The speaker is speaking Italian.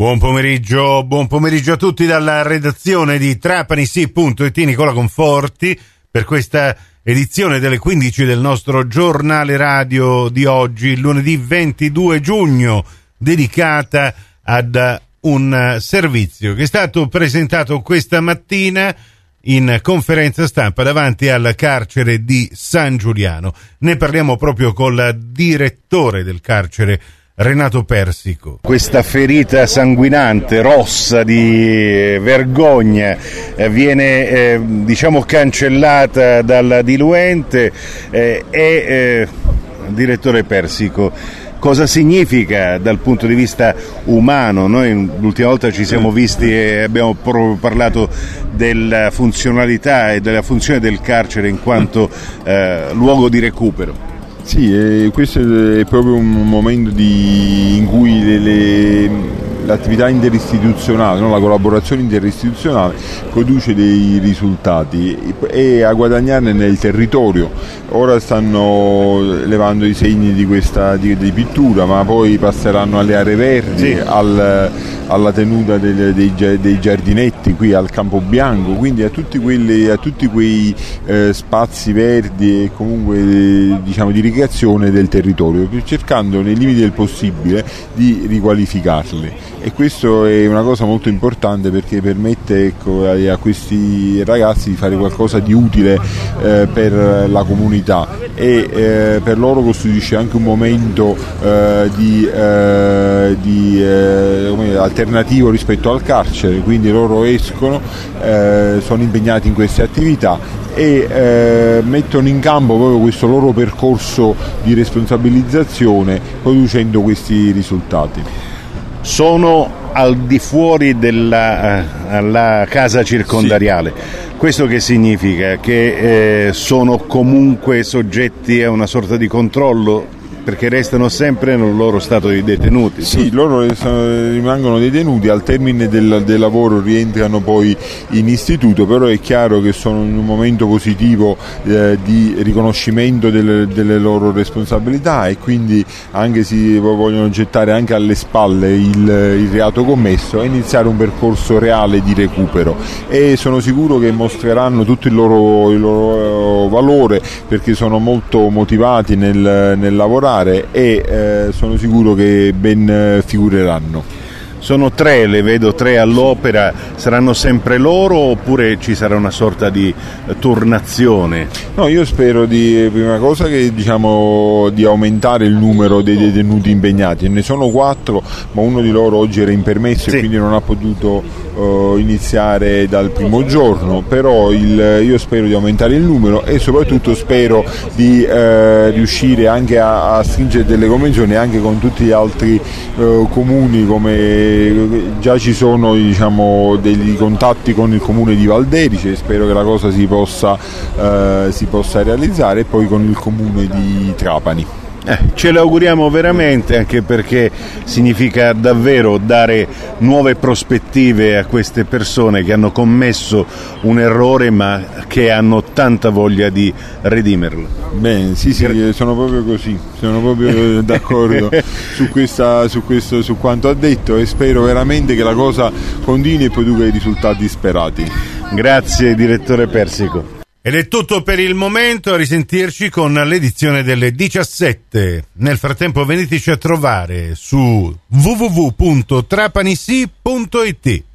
Buon pomeriggio a tutti dalla redazione di Trapanissi.it. Nicola Conforti per questa edizione delle 15 del nostro giornale radio di oggi, lunedì 22 giugno, dedicata ad un servizio che è stato presentato questa mattina in conferenza stampa davanti al carcere di San Giuliano. Ne parliamo proprio col direttore del carcere, Renato Persico. Questa ferita sanguinante, rossa di vergogna, viene cancellata dal diluente direttore Persico, cosa significa dal punto di vista umano? Noi l'ultima volta ci siamo visti e abbiamo proprio parlato della funzionalità e della funzione del carcere in quanto luogo di recupero. Sì, questo è proprio un momento in cui l'attività interistituzionale, no? La collaborazione interistituzionale produce dei risultati e a guadagnarne nel territorio. Ora stanno levando i segni di pittura, ma poi passeranno alle aree verdi, sì, alla tenuta dei giardinetti qui al Campo Bianco, quindi a tutti quei spazi verdi e comunque di ricreazione del territorio, cercando nei limiti del possibile di riqualificarli. E questo è una cosa molto importante perché permette a questi ragazzi di fare qualcosa di utile per la comunità e per loro costituisce anche un momento alternativo rispetto al carcere, quindi loro escono, sono impegnati in queste attività e mettono in campo proprio questo loro percorso di responsabilizzazione producendo questi risultati. Sono al di fuori della casa circondariale. Sì. Questo che significa? Che sono comunque soggetti a una sorta di controllo? Perché restano sempre nel loro stato di detenuti. Sì, loro rimangono detenuti, al termine del lavoro rientrano poi in istituto, però è chiaro che sono in un momento positivo di riconoscimento delle loro responsabilità e quindi anche si vogliono gettare anche alle spalle il reato commesso e iniziare un percorso reale di recupero, e sono sicuro che mostreranno tutto il loro valore perché sono molto motivati nel lavorare e sono sicuro che ben figureranno. Sono tre, le vedo tre all'opera, saranno sempre loro oppure ci sarà una sorta di turnazione? No, io spero prima cosa che di aumentare il numero dei detenuti impegnati. Ne sono 4, ma uno di loro oggi era impermesso, sì, e quindi non ha potuto iniziare dal primo giorno, però io spero di aumentare il numero e soprattutto spero di riuscire anche a stringere delle convenzioni anche con tutti gli altri comuni, come già ci sono degli contatti con il comune di Valderice, spero che la cosa si possa realizzare, e poi con il comune di Trapani. Ce l'auguriamo veramente, anche perché significa davvero dare nuove prospettive a queste persone che hanno commesso un errore ma che hanno tanta voglia di redimerlo. Bene, sì, sono proprio così, sono proprio d'accordo su quanto ha detto, e spero veramente che la cosa continui e produca i risultati sperati. Grazie direttore Persico. Ed è tutto per il momento, a risentirci con l'edizione delle 17. Nel frattempo veniteci a trovare su www.trapanissi.it.